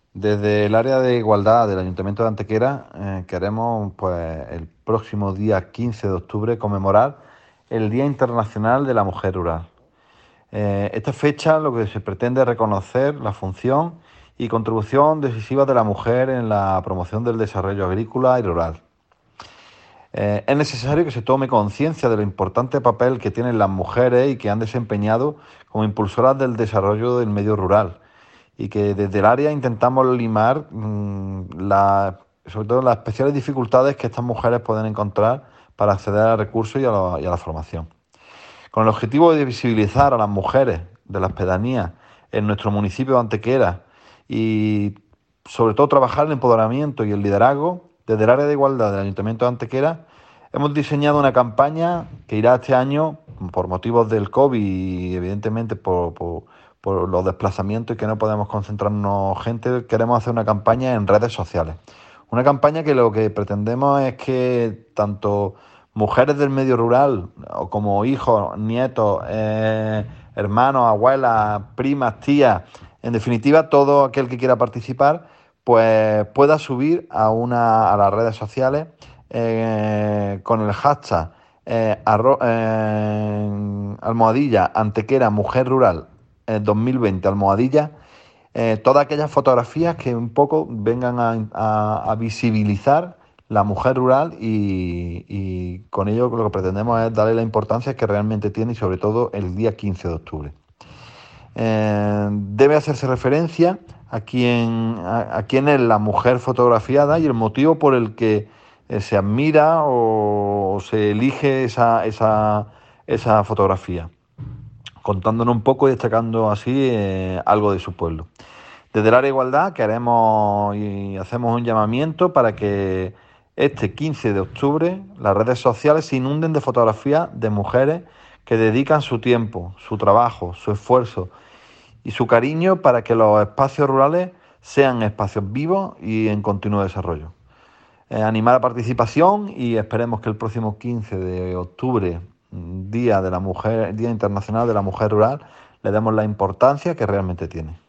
Desde el área de igualdad del Ayuntamiento de Antequera queremos pues, el próximo día 15 de octubre conmemorar el Día Internacional de la Mujer Rural. Esta fecha lo que se pretende es reconocer la función y contribución decisiva de la mujer en la promoción del desarrollo agrícola y rural. Es necesario que se tome conciencia de lo importante papel que tienen las mujeres y que han desempeñado como impulsoras del desarrollo del medio rural y que desde el área intentamos limar sobre todo las especiales dificultades que estas mujeres pueden encontrar para acceder a recursos y a la formación. Con el objetivo de visibilizar a las mujeres de las pedanías en nuestro municipio de Antequera y sobre todo trabajar el empoderamiento y el liderazgo, desde el área de igualdad del Ayuntamiento de Antequera hemos diseñado una campaña que irá este año, por motivos del COVID y evidentemente por los desplazamientos y que no podemos concentrarnos gente, queremos hacer una campaña en redes sociales. Una campaña que lo que pretendemos es que tanto mujeres del medio rural, como hijos, nietos, hermanos, abuelas, primas, tías, en definitiva, todo aquel que quiera participar, pues pueda subir a las redes sociales con el hashtag almohadilla Antequera Mujer Rural 2020 almohadilla, todas aquellas fotografías que un poco vengan a visibilizar la mujer rural y con ello lo que pretendemos es darle la importancia que realmente tiene y sobre todo el día 15 de octubre. Debe hacerse referencia a quién es la mujer fotografiada y el motivo por el que se admira o se elige esa fotografía, contándonos un poco y destacando así algo de su pueblo. Desde el área de igualdad queremos y hacemos un llamamiento para que este 15 de octubre las redes sociales se inunden de fotografías de mujeres que dedican su tiempo, su trabajo, su esfuerzo y su cariño para que los espacios rurales sean espacios vivos y en continuo desarrollo. Animar a participación y esperemos que el próximo 15 de octubre, Día Internacional de la Mujer Rural, le demos la importancia que realmente tiene.